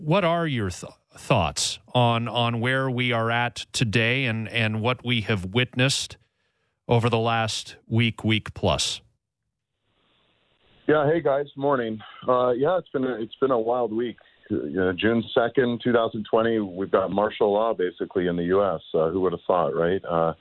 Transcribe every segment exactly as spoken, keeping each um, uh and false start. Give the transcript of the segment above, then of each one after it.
what are your th- thoughts on on where we are at today and, and what we have witnessed over the last week, week plus? Yeah, hey guys, morning. Uh, yeah, it's been a, it's been a wild week. Uh, June second, twenty twenty, we've got martial law basically in the U S. Uh, who would have thought, right? Uh,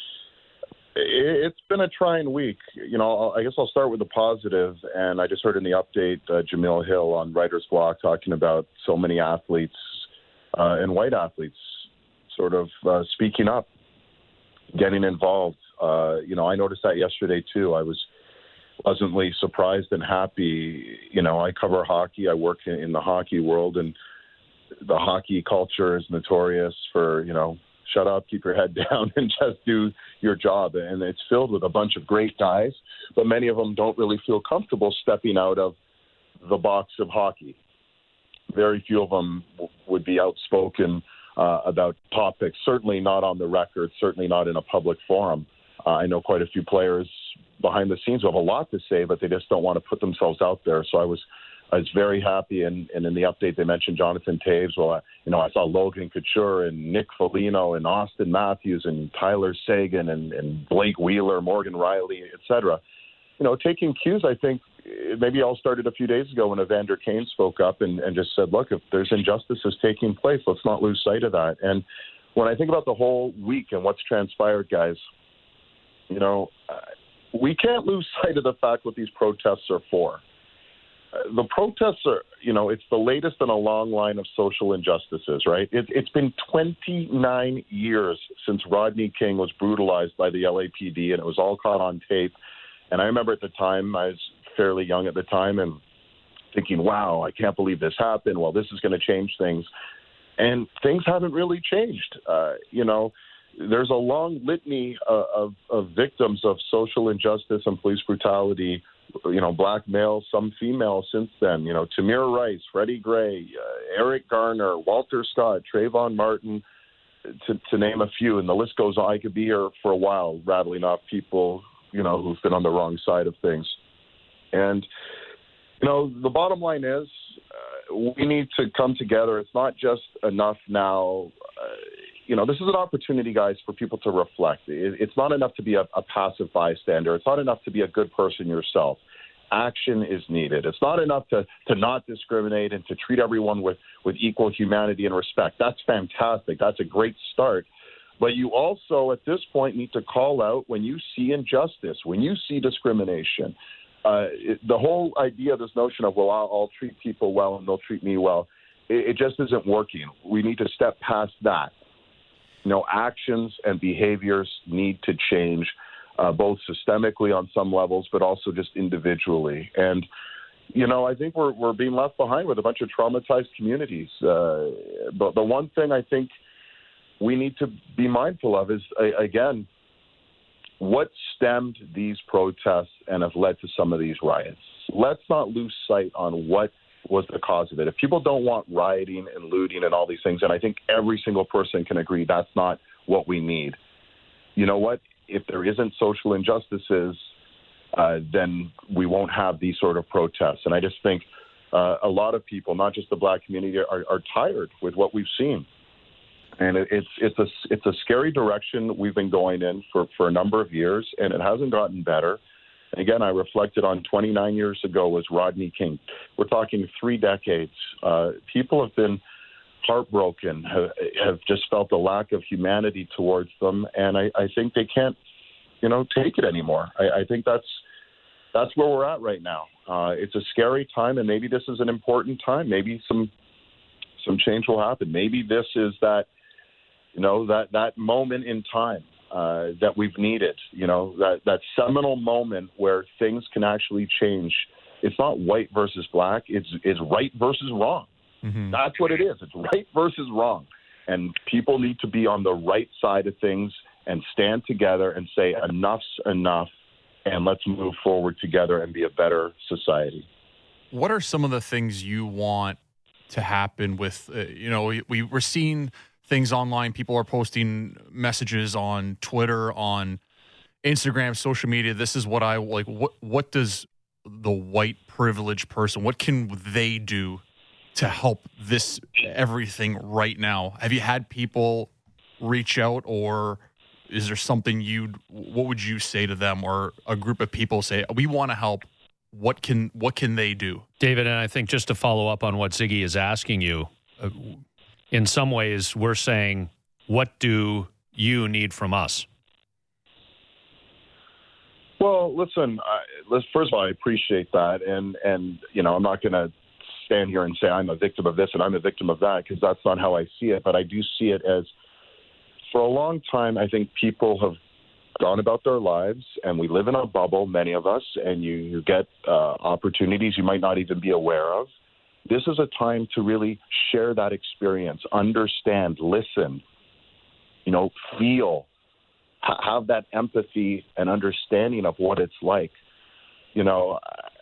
it, it's been a trying week. You know, I guess I'll start with the positive. And I just heard in the update uh, Jamil Hill on Writer's Block talking about so many athletes uh, and white athletes sort of uh, speaking up, getting involved. Uh, you know, I noticed that yesterday too. I was pleasantly surprised and happy. You know, I cover hockey. I work in, in the hockey world, and the hockey culture is notorious for, you know, shut up, keep your head down, and just do your job. And it's filled with a bunch of great guys, but many of them don't really feel comfortable stepping out of the box of hockey. Very few of them w- would be outspoken uh, about topics, certainly not on the record, certainly not in a public forum. Uh, I know quite a few players behind the scenes who have a lot to say, but they just don't want to put themselves out there. So I was I was very happy, and, and in the update they mentioned Jonathan Toews. Well, I, you know, I saw Logan Couture and Nick Foligno and Austin Matthews and Tyler Seguin and, and Blake Wheeler, Morgan Riley, et cetera. You know, taking cues, I think maybe all started a few days ago when Evander Kane spoke up and, and just said, look, if there's injustices taking place, let's not lose sight of that. And when I think about the whole week and what's transpired, guys, you know, we can't lose sight of the fact what these protests are for. The protests are, you know, it's the latest in a long line of social injustices, right? It, it's been twenty-nine years since Rodney King was brutalized by the L A P D, and it was all caught on tape. And I remember at the time, I was fairly young at the time, and thinking, wow, I can't believe this happened. Well, this is going to change things. And things haven't really changed. Uh, you know, there's a long litany uh, of, of victims of social injustice and police brutality, you know, black males, some females since then, you know, Tamir Rice, Freddie Gray, uh, Eric Garner, Walter Scott, Trayvon Martin, to, to name a few. And the list goes on. I could be here for a while rattling off people, you know, who've been on the wrong side of things. And, you know, the bottom line is uh, we need to come together. It's not just enough now. Uh, you know, this is an opportunity, guys, for people to reflect. It, it's not enough to be a, a passive bystander. It's not enough to be a good person yourself. Action is needed. It's not enough to, to not discriminate and to treat everyone with, with equal humanity and respect. That's fantastic. That's a great start. But you also, at this point, need to call out when you see injustice, when you see discrimination. Uh, it, the whole idea of this notion of, well, I'll, I'll treat people well and they'll treat me well, it, it just isn't working. We need to step past that. You know, actions and behaviors need to change, uh, both systemically on some levels, but also just individually. And, you know, I think we're we're being left behind with a bunch of traumatized communities. Uh, but the one thing I think we need to be mindful of is, again, what stemmed these protests and have led to some of these riots. Let's not lose sight on what was the cause of it. If people don't want rioting and looting and all these things, and I think every single person can agree that's not what we need. You know what? If there isn't social injustices, uh, then we won't have these sort of protests. And I just think uh, a lot of people, not just the black community, are, are tired with what we've seen. And it, it's it's a it's a scary direction we've been going in for, for a number of years, and it hasn't gotten better. Again, I reflected on twenty-nine years ago was Rodney King. We're talking three decades. Uh, people have been heartbroken, have, have just felt a lack of humanity towards them, and I, I think they can't, you know, take it anymore. I, I think that's that's where we're at right now. Uh, it's a scary time, and maybe this is an important time. Maybe some some change will happen. Maybe this is that, you know, that that moment in time. Uh, that we've needed, you know, that, that seminal moment where things can actually change. It's not white versus black. It's it's right versus wrong. Mm-hmm. That's what it is. It's right versus wrong. And people need to be on the right side of things and stand together and say enough's enough, and let's move forward together and be a better society. What are some of the things you want to happen with, uh, you know, we, we we're seeing things online. People are posting messages on Twitter, on Instagram, social media. This is what I like. What what does the white privileged person, what can they do to help this everything right now? Have you had people reach out, or is there something you'd, what would you say to them, or a group of people say, we want to help? What can, what can they do? David, and I think just to follow up on what Ziggy is asking you, uh, in some ways we're saying, what do you need from us? Well, listen, I, let's, first of all, I appreciate that. And, and you know, I'm not going to stand here and say I'm a victim of this and I'm a victim of that, because that's not how I see it. But I do see it as, for a long time, I think people have gone about their lives, and we live in a bubble, many of us, and you, you get uh, opportunities you might not even be aware of. This is a time to really share that experience, understand, listen, you know, feel, ha- have that empathy and understanding of what it's like. You know,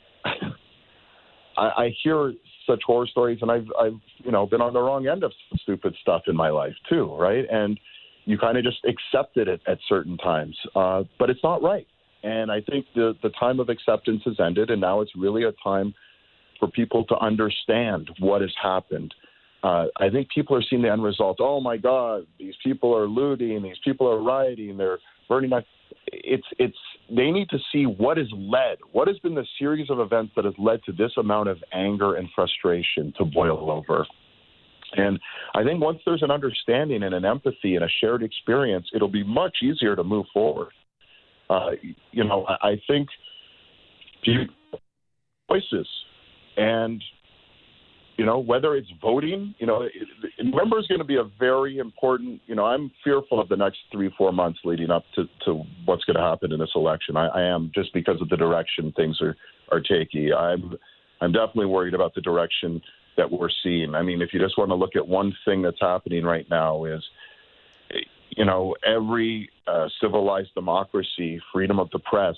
I, I hear such horror stories, and I've, I've, you know, been on the wrong end of some stupid stuff in my life too, right? And you kind of just accepted it at certain times, uh, but it's not right. And I think the, the time of acceptance has ended, and now it's really a time for people to understand what has happened. Uh, I think people are seeing the end result. Oh, my God, these people are looting, these people are rioting, they're burning. It's, it's, they need to see what has led, what has been the series of events that has led to this amount of anger and frustration to boil over. And I think once there's an understanding and an empathy and a shared experience, it'll be much easier to move forward. Uh, you know, I, I think people voices, and, you know, whether it's voting, you know, November is going to be a very important, you know, I'm fearful of the next three, four months leading up to, to what's going to happen in this election. I, I am, just because of the direction things are, are taking. I'm, I'm definitely worried about the direction that we're seeing. I mean, if you just want to look at one thing that's happening right now is, you know, every uh, civilized democracy, freedom of the press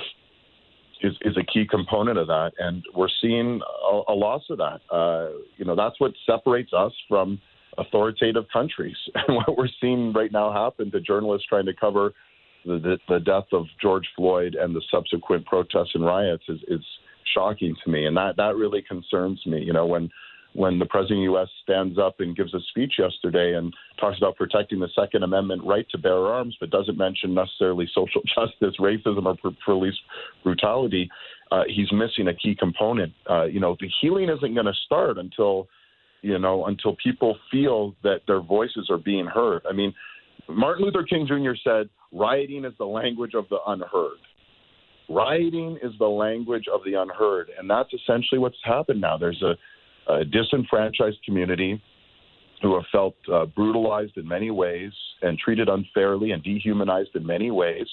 is, is a key component of that. And we're seeing a, a loss of that. Uh, you know, that's what separates us from authoritative countries. And what we're seeing right now happen to journalists trying to cover the, the, the death of George Floyd and the subsequent protests and riots is, is shocking to me. And that, that really concerns me. You know, when when the president of the U S stands up and gives a speech yesterday and talks about protecting the Second Amendment right to bear arms, but doesn't mention necessarily social justice, racism, or police brutality, uh, he's missing a key component. Uh, you know, the healing isn't going to start until, you know, until people feel that their voices are being heard. I mean, Martin Luther King Junior said, rioting is the language of the unheard. Rioting is the language of the unheard, and that's essentially what's happened now. There's a, a disenfranchised community who have felt uh, brutalized in many ways and treated unfairly and dehumanized in many ways,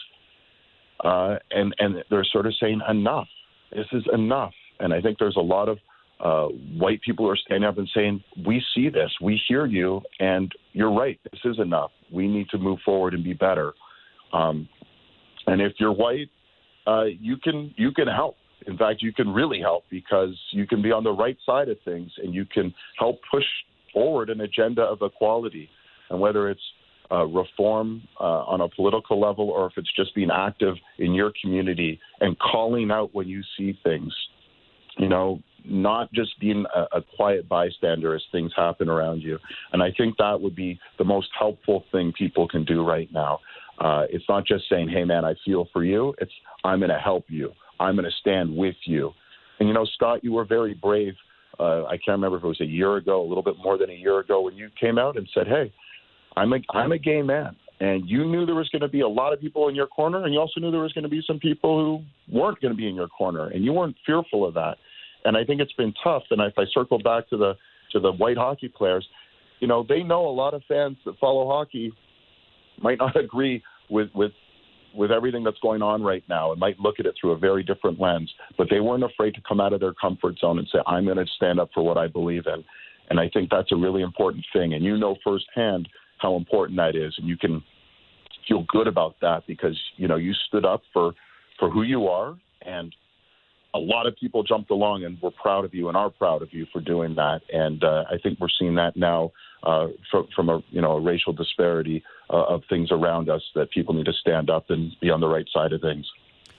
uh, and, and they're sort of saying, enough. This is enough. And I think there's a lot of uh, white people who are standing up and saying, we see this, we hear you, and you're right, this is enough. We need to move forward and be better. Um, and if you're white, Uh, you can you can help. In fact, you can really help, because you can be on the right side of things and you can help push forward an agenda of equality. And whether it's uh, reform uh, on a political level, or if it's just being active in your community and calling out when you see things, you know, not just being a, a quiet bystander as things happen around you. And I think that would be the most helpful thing people can do right now. Uh, it's not just saying, hey, man, I feel for you. It's, I'm going to help you. I'm going to stand with you. And, you know, Scott, you were very brave. Uh, I can't remember if it was a year ago, a little bit more than a year ago, when you came out and said, hey, I'm a, I'm a gay man. And you knew there was going to be a lot of people in your corner, and you also knew there was going to be some people who weren't going to be in your corner, and you weren't fearful of that. And I think it's been tough. And if I circle back to the to the white hockey players, you know, they know a lot of fans that follow hockey might not agree with, with with everything that's going on right now, and might look at it through a very different lens. But they weren't afraid to come out of their comfort zone and say, I'm going to stand up for what I believe in. And I think that's a really important thing. And you know firsthand how important that is. And you can feel good about that because, you know, you stood up for, for who you are, and a lot of people jumped along, and we're proud of you and are proud of you for doing that. And uh, I think we're seeing that now uh, from, from a, you know, a racial disparity uh, of things around us, that people need to stand up and be on the right side of things.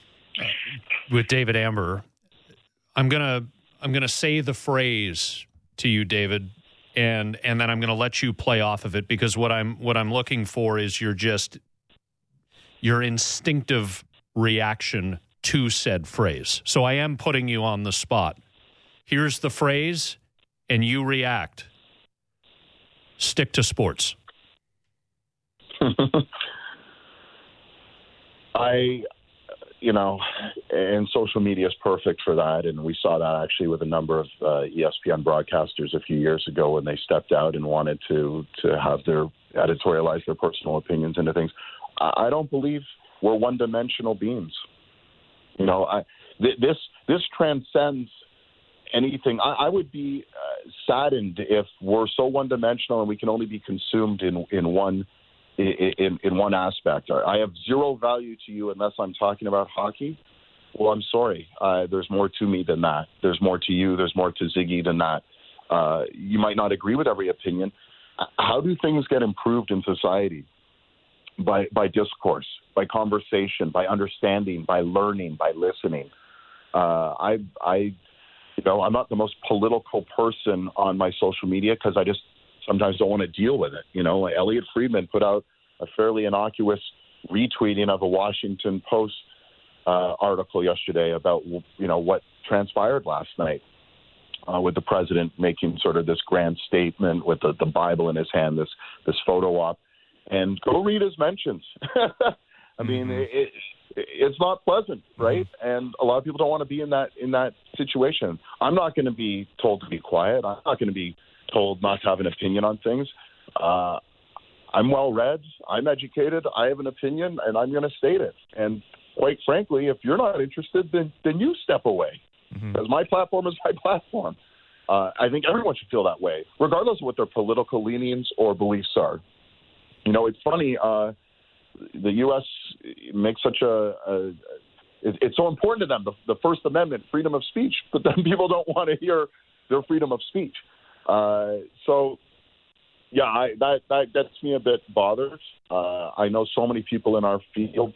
With David Amber, I'm going to I'm going to say the phrase to you, David, and and then I'm going to let you play off of it, because what I'm what I'm looking for is your just your instinctive reaction to said phrase. So I am putting you on the spot. Here's the phrase, and you react. Stick to sports. I, you know, and social media is perfect for that. And we saw that actually with a number of uh, E S P N broadcasters a few years ago when they stepped out and wanted to, to have their editorialize their personal opinions into things. I, I don't believe we're one-dimensional beings. You know, I, th- this this transcends anything. I, I would be uh, saddened if we're so one-dimensional and we can only be consumed in in one in in one aspect. I have zero value to you unless I'm talking about hockey. Well, I'm sorry. Uh, there's more to me than that. There's more to you. There's more to Ziggy than that. Uh, you might not agree with every opinion. How do things get improved in society? By by discourse, by conversation, by understanding, by learning, by listening. Uh, I, I, you know, I'm not the most political person on my social media because I just sometimes don't want to deal with it. You know, Elliot Friedman put out a fairly innocuous retweeting of a Washington Post uh, article yesterday about, you know, what transpired last night uh, with the president making sort of this grand statement with the, the Bible in his hand, this this photo op. And go read his mentions. I mean, mm-hmm. it, it, it's not pleasant, right? Mm-hmm. And a lot of people don't want to be in that in that situation. I'm not going to be told to be quiet. I'm not going to be told not to have an opinion on things. Uh, I'm well-read. I'm educated. I have an opinion, and I'm going to state it. And quite frankly, if you're not interested, then then you step away. Mm-hmm. Because my platform is my platform. Uh, I think everyone should feel that way, regardless of what their political leanings or beliefs are. You know, it's funny, uh, the U S makes such a, a it, it's so important to them, the, the First Amendment, freedom of speech, but then people don't want to hear their freedom of speech. Uh, so, yeah, I, that, that gets me a bit bothered. Uh, I know so many people in our field,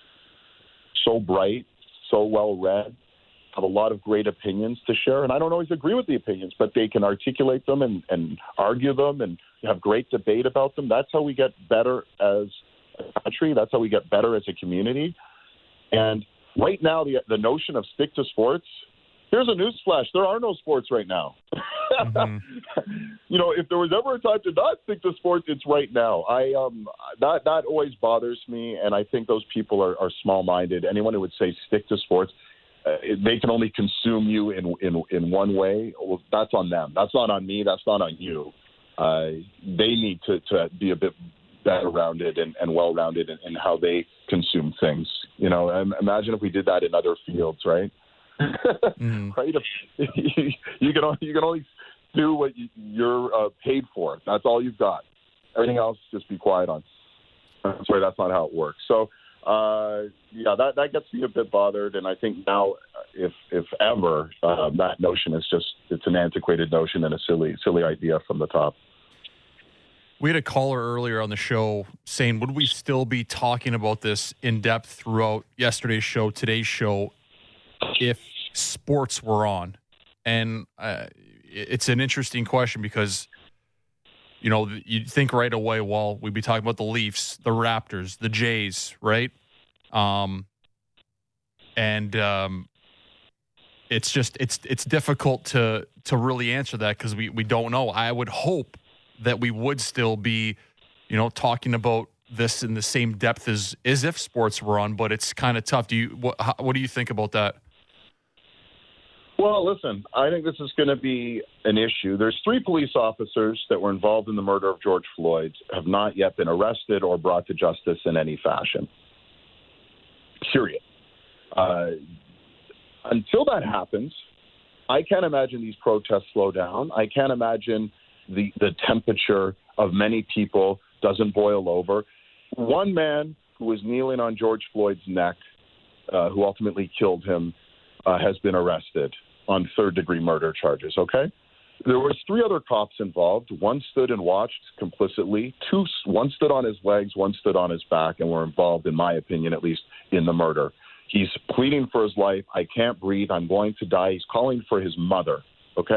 so bright, so well-read, have a lot of great opinions to share, and I don't always agree with the opinions, but they can articulate them and, and argue them and have great debate about them. That's how we get better as a country. That's how we get better as a community. And right now, the the notion of stick to sports, here's a newsflash. There are no sports right now. Mm-hmm. You know, if there was ever a time to not stick to sports, it's right now. I um that, that always bothers me, and I think those people are, are small-minded. Anyone who would say stick to sports, Uh, they can only consume you in, in in one way. Well, that's on them. That's not on me. That's not on you. Uh, they need to, to be a bit better rounded and, and well-rounded in, in how they consume things. You know, imagine if we did that in other fields, right? Mm. Right? You, you can only, you can only do what you, you're uh, paid for. That's all you've got. Everything else, just be quiet on. I'm sorry, that's not how it works. So. Uh, yeah, that, that gets me a bit bothered, and I think now, if if ever, uh, that notion is just, it's an antiquated notion and a silly silly idea from the top. We had a caller earlier on the show saying, would we still be talking about this in depth throughout yesterday's show, today's show, if sports were on? And uh, it's an interesting question because, you know, you'd think right away, well, we'd be talking about the Leafs, the Raptors, the Jays, right? Um, and um, it's just it's it's difficult to to really answer that because we, we don't know. I would hope that we would still be, you know, talking about this in the same depth as as if sports were on, but it's kind of tough. Do you what how, what do you think about that? Well, listen, I think this is going to be an issue. There's three police officers that were involved in the murder of George Floyd have not yet been arrested or brought to justice in any fashion. Period. Uh, until that happens, I can't imagine these protests slow down. I can't imagine the, the temperature of many people doesn't boil over. One man who was kneeling on George Floyd's neck, uh, who ultimately killed him, uh, has been arrested on third-degree murder charges, okay? There was three other cops involved. One stood and watched complicitly. Two, one stood on his legs, one stood on his back, and were involved, in my opinion, at least, in the murder. He's pleading for his life. I can't breathe. I'm going to die. He's calling for his mother, okay?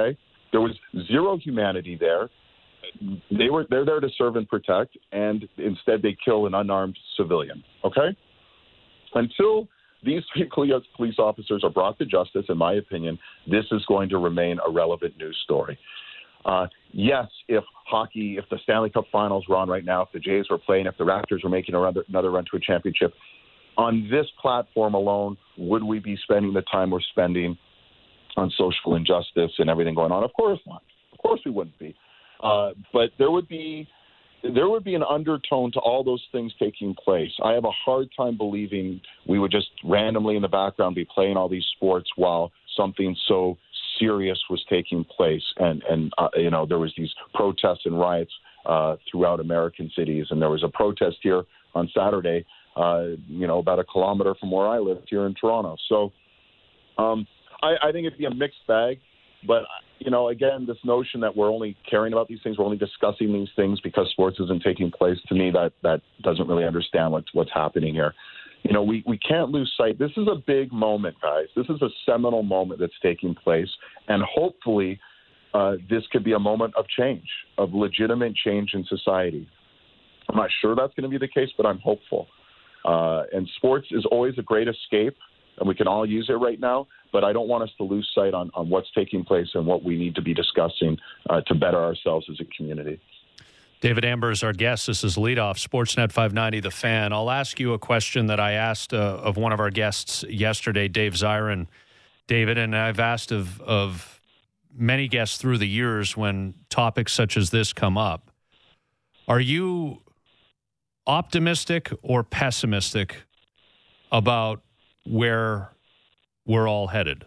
There was zero humanity there. They were they're there to serve and protect, and instead they kill an unarmed civilian. Okay, until these police officers are brought to justice, in my opinion, this is going to remain a relevant news story. Uh, yes, if hockey, if the Stanley Cup Finals were on right now, if the Jays were playing, if the Raptors were making another, another run to a championship, on this platform alone, would we be spending the time we're spending on social injustice and everything going on? Of course not. Of course we wouldn't be. Uh, but there would be there would be an undertone to all those things taking place. I have a hard time believing we would just randomly in the background be playing all these sports while something so serious was taking place. And, and uh, you know, there was these protests and riots uh, throughout American cities. And there was a protest here on Saturday, uh, you know, about a kilometer from where I live here in Toronto. So um, I, I think it'd be a mixed bag. But, you know, again, this notion that we're only caring about these things, we're only discussing these things because sports isn't taking place, to me, that, that doesn't really understand what's, what's happening here. You know, we, we can't lose sight. This is a big moment, guys. This is a seminal moment that's taking place. And hopefully uh, this could be a moment of change, of legitimate change in society. I'm not sure that's going to be the case, but I'm hopeful. Uh, and sports is always a great escape, and we can all use it right now. But I don't want us to lose sight on, on what's taking place and what we need to be discussing uh, to better ourselves as a community. David Amber is our guest. This is Leadoff, Sportsnet five ninety, The Fan. I'll ask you a question that I asked uh, of one of our guests yesterday, Dave Zirin. David, and I've asked of, of many guests through the years when topics such as this come up. Are you optimistic or pessimistic about where we're all headed?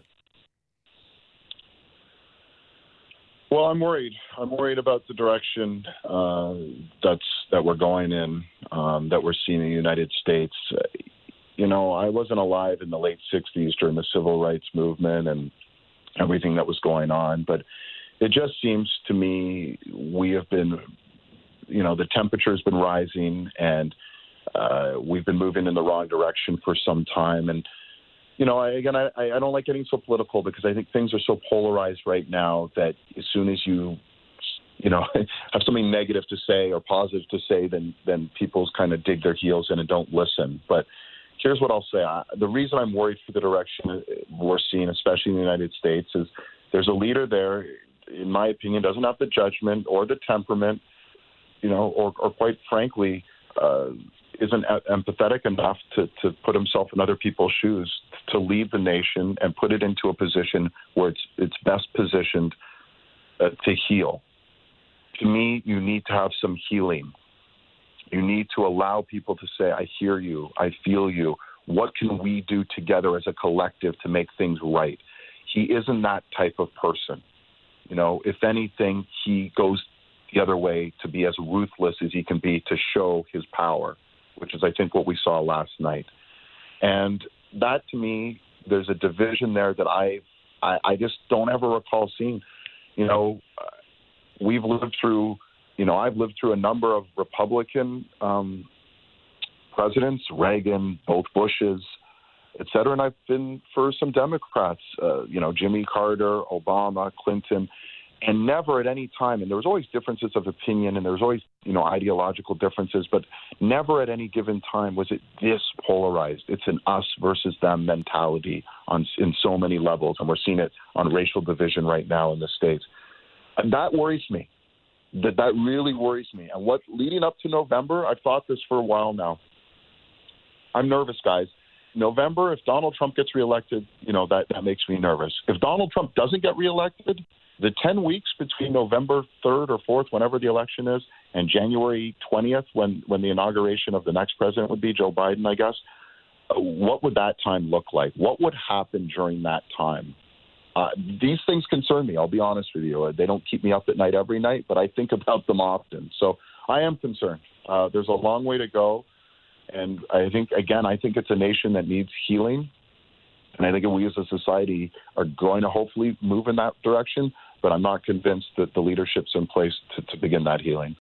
Well, I'm worried. I'm worried about the direction uh, that's that we're going in, um, that we're seeing in the United States. Uh, you know, I wasn't alive in the late sixties during the civil rights movement and everything that was going on, but it just seems to me we have been, you know, the temperature has been rising, and uh, we've been moving in the wrong direction for some time. And You know, I, again, I, I don't like getting so political because I think things are so polarized right now that as soon as you, you know, have something negative to say or positive to say, then then people kind of dig their heels in and don't listen. But here's what I'll say. I, the reason I'm worried for the direction we're seeing, especially in the United States, is there's a leader there, in my opinion, doesn't have the judgment or the temperament, you know, or, or quite frankly, uh, isn't empathetic enough to, to put himself in other people's shoes, to lead the nation and put it into a position where it's it's best positioned uh, to heal. To me, you need to have some healing. You need to allow people to say, I hear you, I feel you. What can we do together as a collective to make things right? He isn't that type of person. You know, if anything, he goes the other way to be as ruthless as he can be to show his power, which is, I think, what we saw last night. And that, to me, there's a division there that I, I, I just don't ever recall seeing. You know, uh, we've lived through, you know, I've lived through a number of Republican um, presidents, Reagan, both Bushes, et cetera, and I've been for some Democrats, uh, you know, Jimmy Carter, Obama, Clinton, and never at any time, and there was always differences of opinion, and there was always, you know, ideological differences, but never at any given time was it this polarized. It's an us versus them mentality on in so many levels, and we're seeing it on racial division right now in the States. And that worries me. That that really worries me. And what leading up to November, I've thought this for a while now. I'm nervous, guys. November, if Donald Trump gets reelected, you know, that, that makes me nervous. If Donald Trump doesn't get reelected, the ten weeks between November third or fourth, whenever the election is, and January twentieth, when, when the inauguration of the next president would be, Joe Biden, I guess, uh, what would that time look like? What would happen during that time? Uh, these things concern me, I'll be honest with you. Uh, they don't keep me up at night every night, but I think about them often. So I am concerned. Uh, there's a long way to go. And I think, again, I think it's a nation that needs healing. And I think we as a society are going to hopefully move in that direction. But I'm not convinced that the leadership's in place to, to begin that healing.